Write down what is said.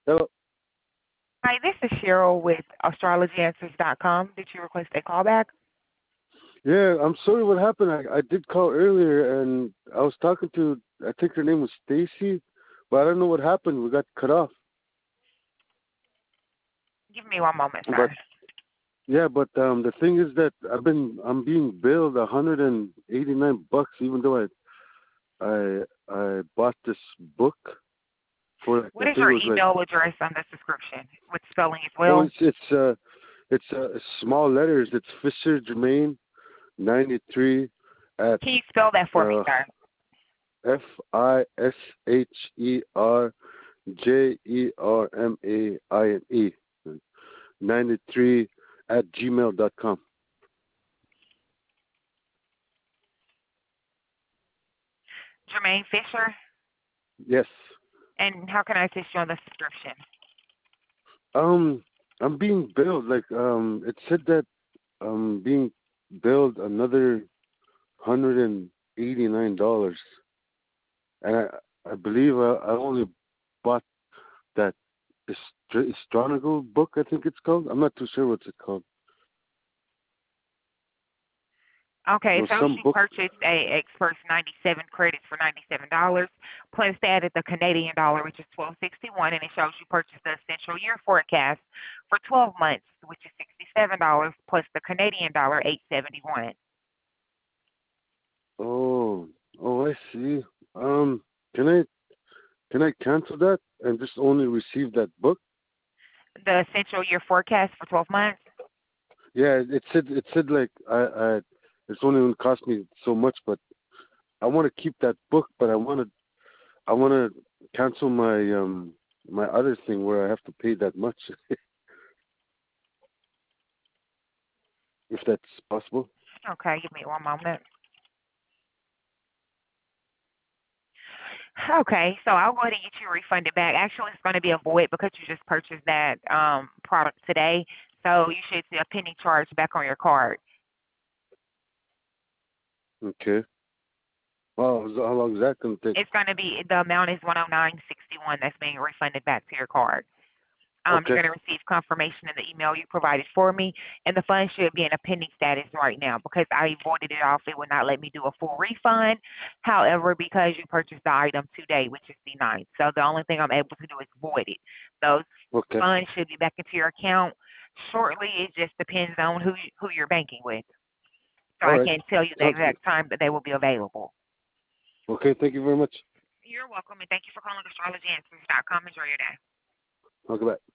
Hello. Hi, this is Cheryl with AstrologyAnswers.com. Did you request a callback? Yeah, I'm sorry what happened. I did call earlier and I was talking to, I think her name was Stacy, but I don't know what happened. We got cut off. Give me one moment, But sir. yeah, but the thing is that I'm being billed $189, even though I bought this book for, like, I What is think it your was like, email address on this description with spelling as oh, well? it's small letters. It's Fisher Jermaine 93 at Can you spell that for me, uh sir? FISHERJERMAINE 93 at gmail.com. Jermaine Fisher? Yes. And how can I assist you on this description? Um, I'm being billed like it said that I'm being billed another $189, and I believe I only bought that astronomical book. I think it's called. I'm not too sure what's it called. Okay, It it was shows some you book. purchased a Experts 97 credits for $97, plus they added the Canadian dollar, which is 12.61, and it shows you purchased the Essential Year Forecast for 12 months, which is $67, plus the Canadian dollar, 8.71. Oh, oh, I see. Um, can I cancel that and just only receive that book? The Essential Year Forecast for 12 months. Yeah, it said like it's only going to cost me so much, but I want to keep that book, but I want to cancel my other thing where I have to pay that much, if that's possible. Okay, give me one moment. Okay, so I'll go ahead and get you refunded back. Actually, it's going to be a void because you just purchased that product today. So you should see a pending charge back on your card. Okay. Wow, how long is that going to take? It's going to be the amount is 109.61 that's being refunded back to your card. You're Okay. going to receive confirmation in the email you provided for me, and the fund should be in a pending status right now because I voided it off. It would not let me do a full refund. However, because you purchased the item today, which is the ninth, so the only thing I'm able to do is void it. Those Okay. funds should be back into your account shortly. It just depends on who you're banking with. So All I right. can't tell you the Sounds good. exact time that they will be available. Okay. Thank you very much. You're welcome, and thank you for calling astrologyanswers.com. Enjoy your day. Okay. Bye.